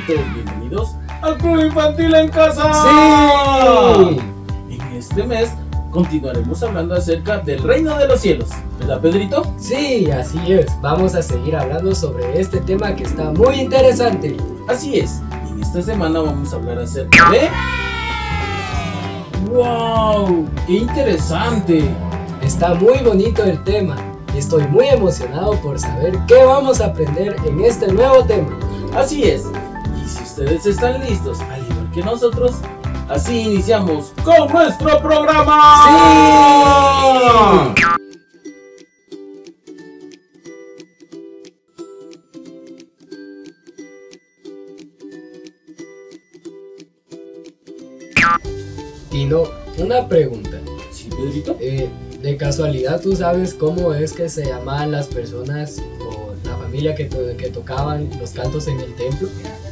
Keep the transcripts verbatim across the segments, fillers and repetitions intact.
amiguitos, bienvenidos al Club Infantil en Casa. ¡Sí! En este mes continuaremos hablando acerca del reino de los cielos, ¿verdad, Pedrito? Sí, así es. Vamos a seguir hablando sobre este tema que está muy interesante. Así es, en esta semana vamos a hablar acerca de... ¡Wow! ¡Qué interesante! Está muy bonito el tema y estoy muy emocionado por saber qué vamos a aprender en este nuevo tema. Así es, y si ustedes están listos, al igual que nosotros, así iniciamos con nuestro programa. ¡Sí! Y no, una pregunta. ¿Sí, Pedrito? Eh, de casualidad, ¿tú sabes cómo es que se llamaban las personas o la familia que, to- que tocaban los cantos en el templo?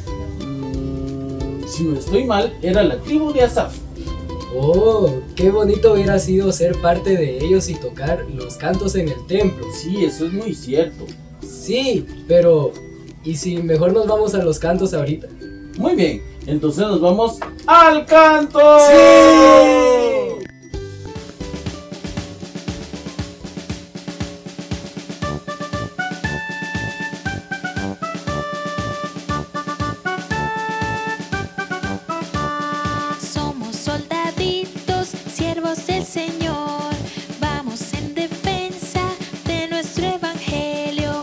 Mm, si no estoy mal, era la tribu de Asaf. Oh, qué bonito hubiera sido ser parte de ellos y tocar los cantos en el templo. Sí, eso es muy cierto. Sí, pero ¿y si mejor nos vamos a los cantos ahorita? Muy bien, entonces nos vamos al canto. ¡Sí! Somos soldaditos, siervos del Señor. Vamos en defensa de nuestro evangelio.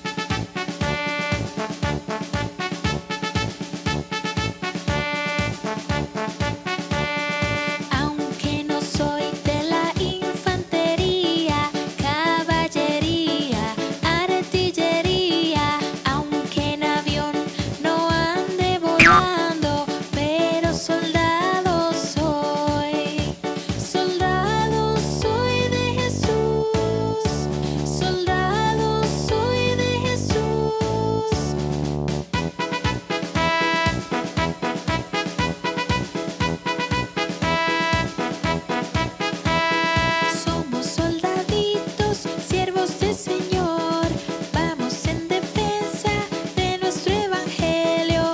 Aunque no soy de la infantería, caballería, artillería, aunque en avión no ande volando, pero soldado soy, soldado soy de Jesús, soldado soy de Jesús. Somos soldaditos, siervos del Señor. Vamos en defensa de nuestro evangelio.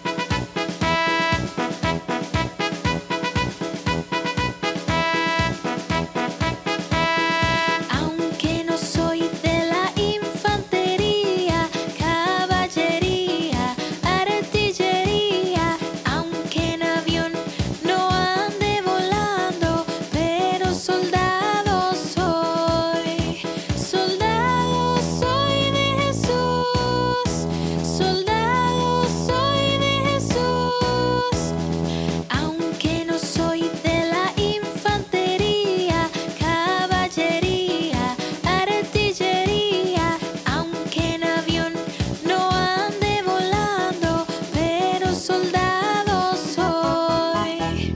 Aunque no soy de la infantería, caballería, artillería, aunque en avión no ande volando, pero soldado soy, soldado soy de Jesús, soldado soy de Jesús. Aunque no soy de la infantería, caballería, artillería, aunque en avión no ande volando, pero soldado soy.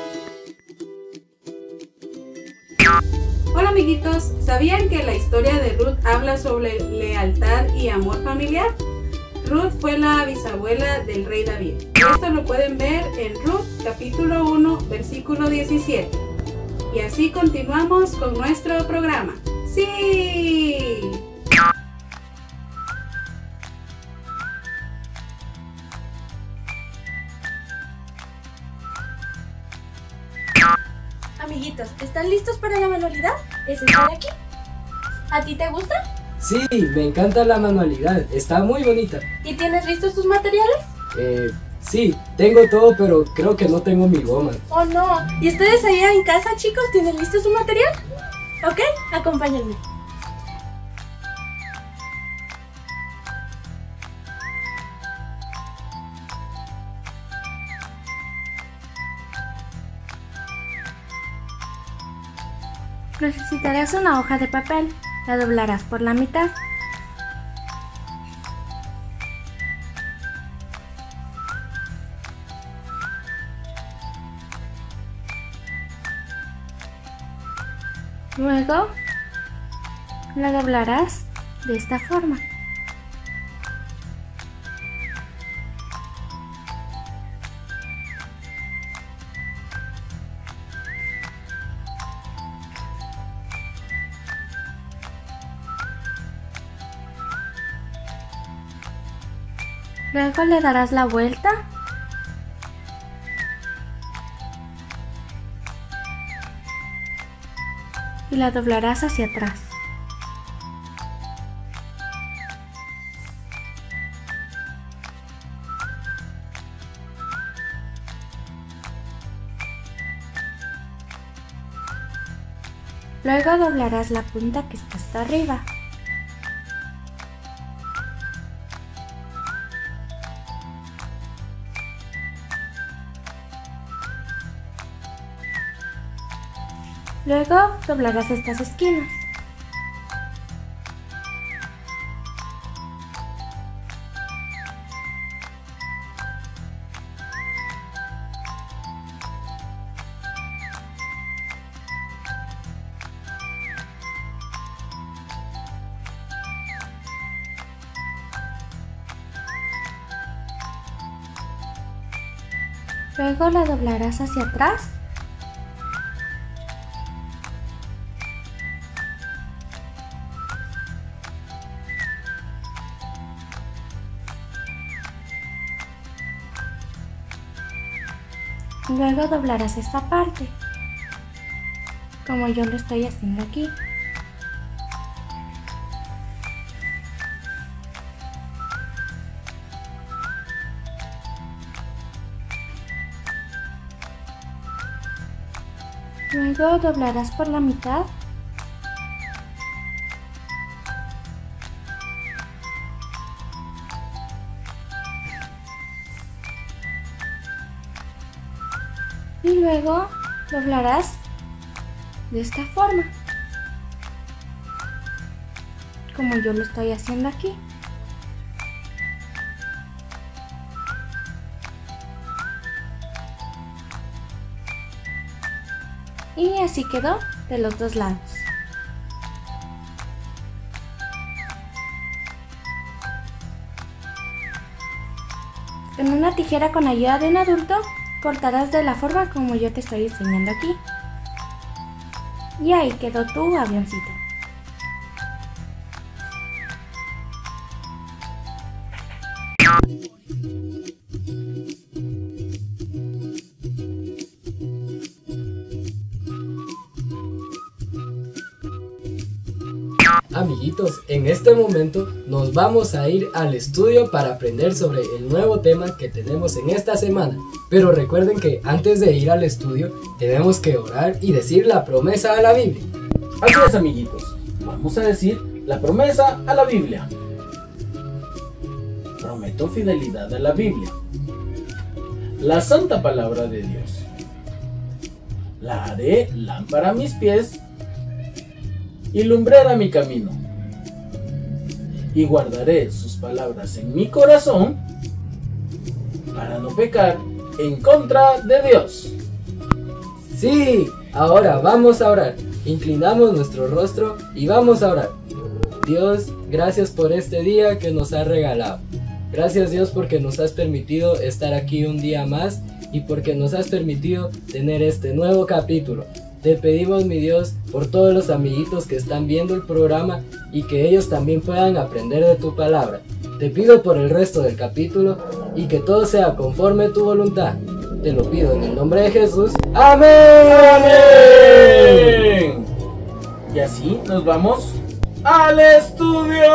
Hola amiguitos, ¿sabían que la historia de Ruth habla sobre lealtad y amor familiar? Ruth fue la bisabuela del rey David. Esto lo pueden ver en Ruth capítulo uno versículo diecisiete. Y así continuamos con nuestro programa. ¡Sí! Amiguitos, ¿están listos para la manualidad? ¿Es esta de aquí? ¿A ti te gusta? Sí, me encanta la manualidad, está muy bonita. ¿Y tienes listos tus materiales? Eh, sí, tengo todo, pero creo que no tengo mi goma. ¿Oh no? ¿Y ustedes allá en casa, chicos, tienen listo su material? Ok, acompáñenme. Necesitarás una hoja de papel, la doblarás por la mitad. Luego la doblarás de esta forma. Luego le darás la vuelta y la doblarás hacia atrás. Luego doblarás la punta que está hasta arriba. Luego doblarás estas esquinas. Luego la doblarás hacia atrás. Luego doblarás esta parte, como yo lo estoy haciendo aquí. Luego doblarás por la mitad. Y luego doblarás de esta forma, como yo lo estoy haciendo aquí. Y así quedó de los dos lados. Con una tijera con ayuda de un adulto, cortarás de la forma como yo te estoy enseñando aquí. Y ahí quedó tu avioncito. Amiguitos, en este momento nos vamos a ir al estudio para aprender sobre el nuevo tema que tenemos en esta semana. Pero recuerden que antes de ir al estudio tenemos que orar y decir la promesa a la Biblia. Así es, amiguitos, vamos a decir la promesa a la Biblia. Prometo fidelidad a la Biblia, la santa palabra de Dios. La haré lámpara a mis pies y lumbrera mi camino, y guardaré sus palabras en mi corazón para no pecar en contra de Dios. Sí, ahora vamos a orar. Inclinamos nuestro rostro y vamos a orar. Dios, gracias por este día que nos has regalado. Gracias, Dios, porque nos has permitido estar aquí un día más y porque nos has permitido tener este nuevo capítulo. Te pedimos, mi Dios, por todos los amiguitos que están viendo el programa y que ellos también puedan aprender de tu palabra. Te pido por el resto del capítulo y que todo sea conforme a tu voluntad. Te lo pido en el nombre de Jesús. ¡Amén! ¡Amén! Y así nos vamos al estudio.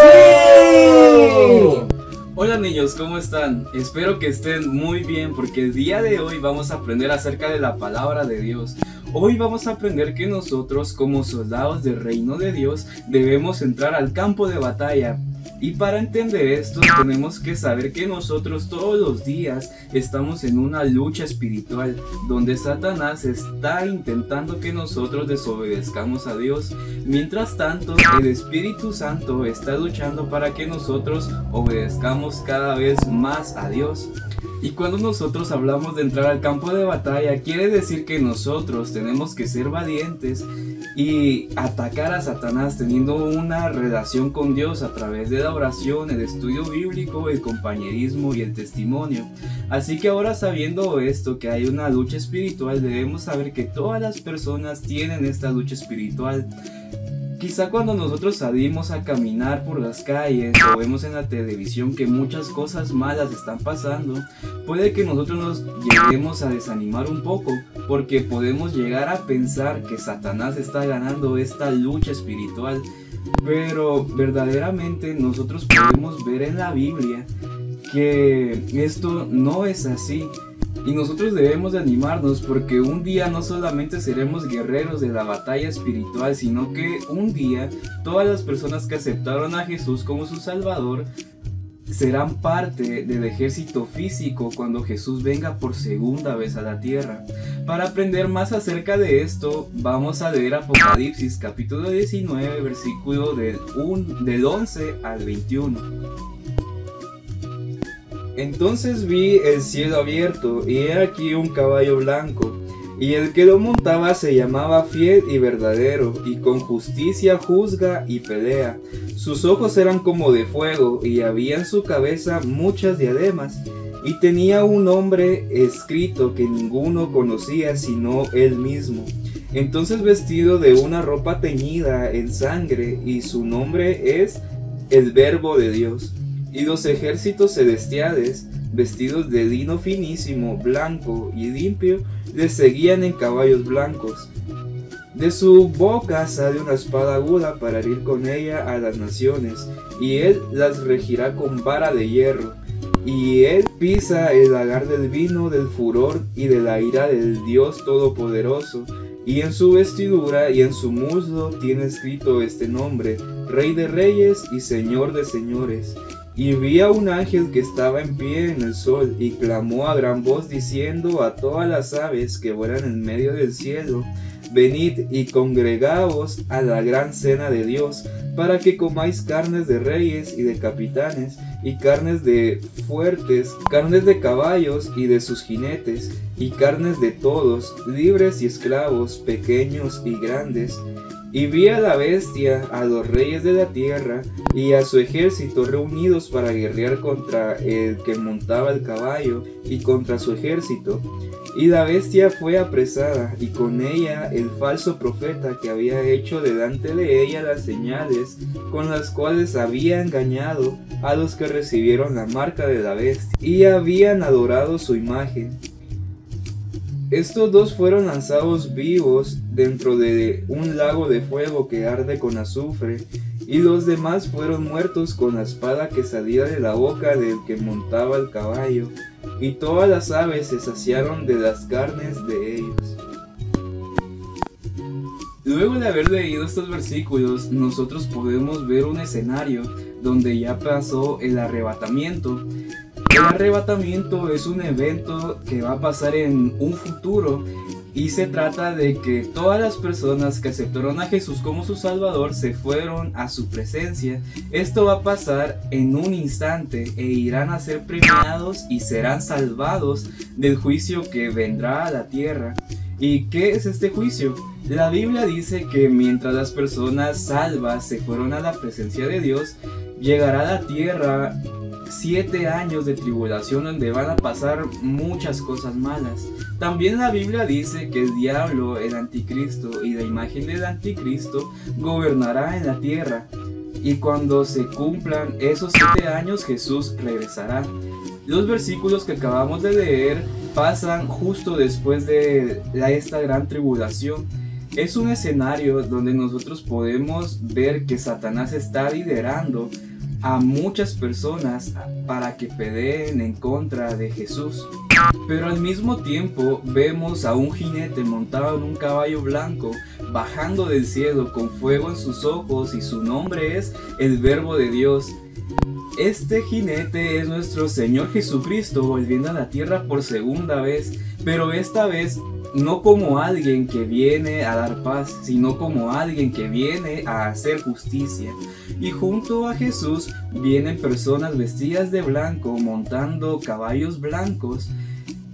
¡Sí! Hola niños, ¿cómo están? Espero que estén muy bien porque el día de hoy vamos a aprender acerca de la palabra de Dios. Hoy vamos a aprender que nosotros, como soldados del reino de Dios, debemos entrar al campo de batalla. Y para entender esto tenemos que saber que nosotros todos los días estamos en una lucha espiritual donde Satanás está intentando que nosotros desobedezcamos a Dios. Mientras tanto, el Espíritu Santo está luchando para que nosotros obedezcamos cada vez más a Dios. Y cuando nosotros hablamos de entrar al campo de batalla, quiere decir que nosotros tenemos que ser valientes y atacar a Satanás teniendo una relación con Dios a través de la oración, el estudio bíblico, el compañerismo y el testimonio. Así que ahora, sabiendo esto, que hay una lucha espiritual, debemos saber que todas las personas tienen esta lucha espiritual. quizá cuando nosotros salimos a caminar por las calles o vemos en la televisión que muchas cosas malas están pasando, puede que nosotros nos lleguemos a desanimar un poco, porque podemos llegar a pensar que Satanás está ganando esta lucha espiritual. Pero verdaderamente nosotros podemos ver en la Biblia que esto no es así. Y nosotros debemos de animarnos, porque un día no solamente seremos guerreros de la batalla espiritual, sino que un día todas las personas que aceptaron a Jesús como su Salvador serán parte del ejército físico cuando Jesús venga por segunda vez a la tierra. Para aprender más acerca de esto, vamos a leer Apocalipsis capítulo diecinueve, versículo del, un, del once al veintiuno. Entonces vi el cielo abierto, y he aquí un caballo blanco, y el que lo montaba se llamaba Fiel y Verdadero, y con justicia juzga y pelea. Sus ojos eran como de fuego, y había en su cabeza muchas diademas, y tenía un nombre escrito que ninguno conocía sino él mismo. Entonces vestido de una ropa teñida en sangre, y su nombre es el Verbo de Dios. Y los ejércitos celestiales, vestidos de lino finísimo, blanco y limpio, le seguían en caballos blancos. De su boca sale una espada aguda para herir con ella a las naciones, y él las regirá con vara de hierro. Y él pisa el lagar del vino del furor y de la ira del Dios Todopoderoso. Y en su vestidura y en su muslo tiene escrito este nombre: Rey de Reyes y Señor de Señores. Y vi a un ángel que estaba en pie en el sol, y clamó a gran voz diciendo a todas las aves que vuelan en medio del cielo: venid y congregaos a la gran cena de Dios, para que comáis carnes de reyes y de capitanes, y carnes de fuertes, carnes de caballos y de sus jinetes, y carnes de todos, libres y esclavos, pequeños y grandes. Y vi a la bestia, a los reyes de la tierra, y a su ejército reunidos para guerrear contra el que montaba el caballo, y contra su ejército. Y la bestia fue apresada, y con ella el falso profeta que había hecho delante de ella las señales, con las cuales había engañado a los que recibieron la marca de la bestia, y habían adorado su imagen. Estos dos fueron lanzados vivos dentro de un lago de fuego que arde con azufre, y los demás fueron muertos con la espada que salía de la boca del que montaba el caballo, y todas las aves se saciaron de las carnes de ellos. Luego de haber leído estos versículos, nosotros podemos ver un escenario donde ya pasó el arrebatamiento. El arrebatamiento es un evento que va a pasar en un futuro, y se trata de que todas las personas que aceptaron a Jesús como su Salvador se fueron a su presencia. Esto va a pasar en un instante, e irán a ser premiados y serán salvados del juicio que vendrá a la tierra. ¿Y qué es este juicio? La Biblia dice que mientras las personas salvas se fueron a la presencia de Dios, llegará a la tierra siete años de tribulación donde van a pasar muchas cosas malas. También la Biblia dice que el diablo, el anticristo y la imagen del anticristo gobernará en la tierra, y cuando se cumplan esos siete años Jesús regresará. Los versículos que acabamos de leer pasan justo después de la, esta gran tribulación. Es un escenario donde nosotros podemos ver que Satanás está liderando a muchas personas para que peleen en contra de Jesús. Pero al mismo tiempo vemos a un jinete montado en un caballo blanco bajando del cielo con fuego en sus ojos, y su nombre es el Verbo de Dios. Este jinete es nuestro Señor Jesucristo volviendo a la tierra por segunda vez, pero esta vez no como alguien que viene a dar paz, sino como alguien que viene a hacer justicia. Y junto a Jesús vienen personas vestidas de blanco montando caballos blancos,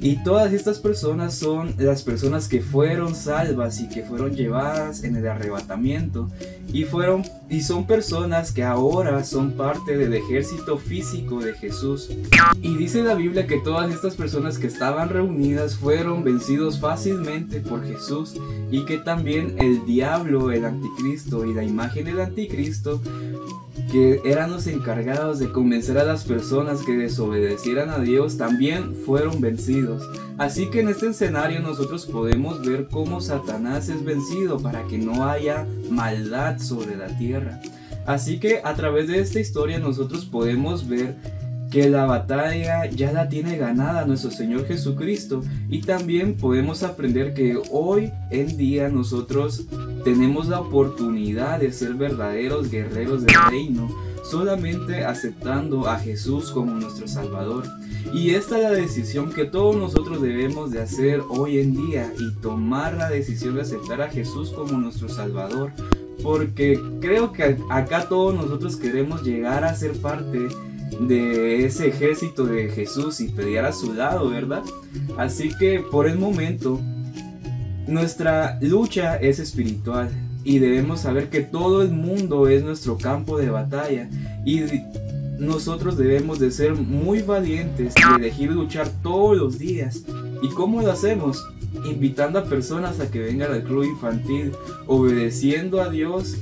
Y todas estas personas son las personas que fueron salvas y que fueron llevadas en el arrebatamiento. Y, fueron, y son personas que ahora son parte del ejército físico de Jesús. Y dice la Biblia que todas estas personas que estaban reunidas fueron vencidos fácilmente por Jesús. Y que también el diablo, el anticristo y la imagen del anticristo, que eran los encargados de convencer a las personas que desobedecieran a Dios, también fueron vencidos. Así que en este escenario nosotros podemos ver cómo Satanás es vencido para que no haya maldad sobre la tierra. Así que a través de esta historia nosotros podemos ver que la batalla ya la tiene ganada nuestro Señor Jesucristo. Y también podemos aprender que hoy en día nosotros tenemos la oportunidad de ser verdaderos guerreros del reino, solamente aceptando a Jesús como nuestro Salvador. Y esta es la decisión que todos nosotros debemos de hacer hoy en día, y tomar la decisión de aceptar a Jesús como nuestro Salvador, porque creo que acá todos nosotros queremos llegar a ser parte de ese ejército de Jesús y pelear a su lado, ¿verdad? Así que por el momento nuestra lucha es espiritual y debemos saber que todo el mundo es nuestro campo de batalla, y nosotros debemos de ser muy valientes y elegir luchar todos los días. ¿Y cómo lo hacemos? Invitando a personas a que vengan al club infantil, obedeciendo a Dios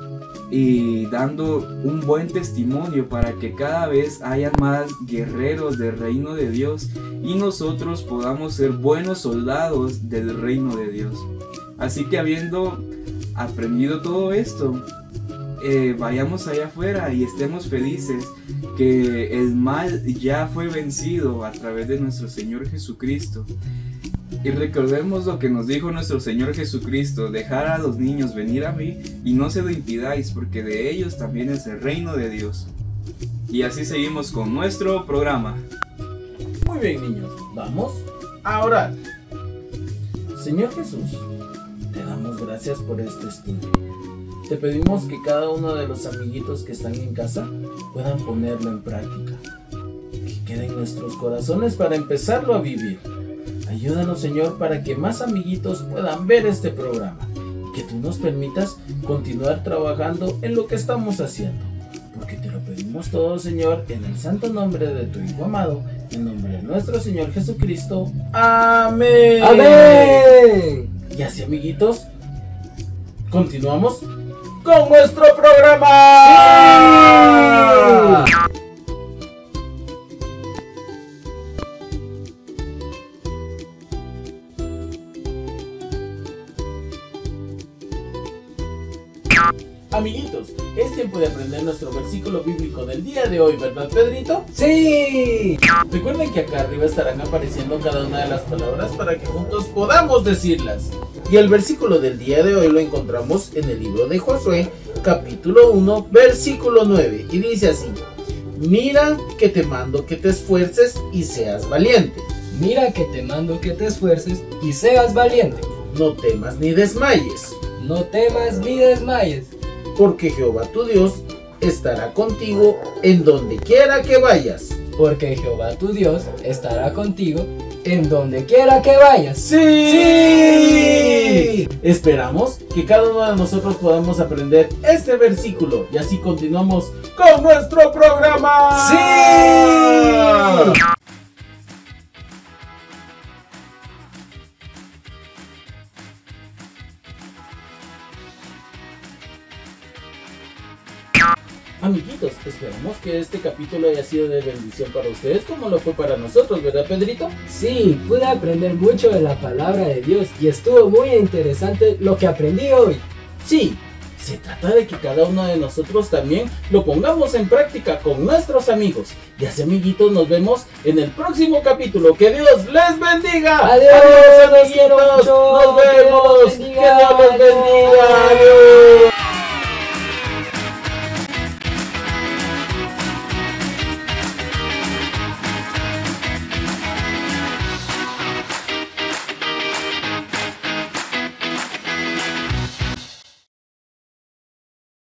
y dando un buen testimonio para que cada vez haya más guerreros del reino de Dios y nosotros podamos ser buenos soldados del reino de Dios. Así que habiendo aprendido todo esto, eh, vayamos allá afuera y estemos felices que el mal ya fue vencido a través de nuestro Señor Jesucristo. Y recordemos lo que nos dijo nuestro Señor Jesucristo: dejar a los niños venir a mí y no se lo impidáis, porque de ellos también es el reino de Dios. Y así seguimos con nuestro programa. Muy bien, niños, vamos a orar. Señor Jesús, te damos gracias por este estudio. Te pedimos que cada uno de los amiguitos que están en casa puedan ponerlo en práctica, que quede en nuestros corazones para empezarlo a vivir. Ayúdanos, Señor, para que más amiguitos puedan ver este programa y que tú nos permitas continuar trabajando en lo que estamos haciendo, porque te lo pedimos todo, Señor, en el santo nombre de tu Hijo amado, en nombre de nuestro Señor Jesucristo. Amén. ¡Amén! Y así, amiguitos, continuamos con nuestro programa. ¡Sí! Amiguitos, es tiempo de aprender nuestro versículo bíblico del día de hoy, ¿verdad, Pedrito? ¡Sí! Recuerden que acá arriba estarán apareciendo cada una de las palabras para que juntos podamos decirlas. Y el versículo del día de hoy lo encontramos en el libro de Josué, capítulo uno, versículo nueve, y dice así: mira que te mando que te esfuerces y seas valiente. Mira que te mando que te esfuerces y seas valiente. No temas ni desmayes, No temas ni desmayes, porque Jehová tu Dios estará contigo en donde quiera que vayas. porque Jehová tu Dios estará contigo en donde quiera que vayas. ¡Sí! ¡Sí! Esperamos que cada uno de nosotros podamos aprender este versículo y así continuamos con nuestro programa. ¡Sí! Amiguitos, esperamos que este capítulo haya sido de bendición para ustedes como lo fue para nosotros, ¿verdad, Pedrito? Sí, pude aprender mucho de la palabra de Dios y estuvo muy interesante lo que aprendí hoy. Sí, se trata de que cada uno de nosotros también lo pongamos en práctica con nuestros amigos. Y así, amiguitos, nos vemos en el próximo capítulo. ¡Que Dios les bendiga! ¡Adiós, ¡Adiós, los quiero amiguitos! mucho! ¡Nos ¡Que Dios vemos! los ¡Que bendiga! Dios les bendiga! ¡Adiós! ¡Adiós!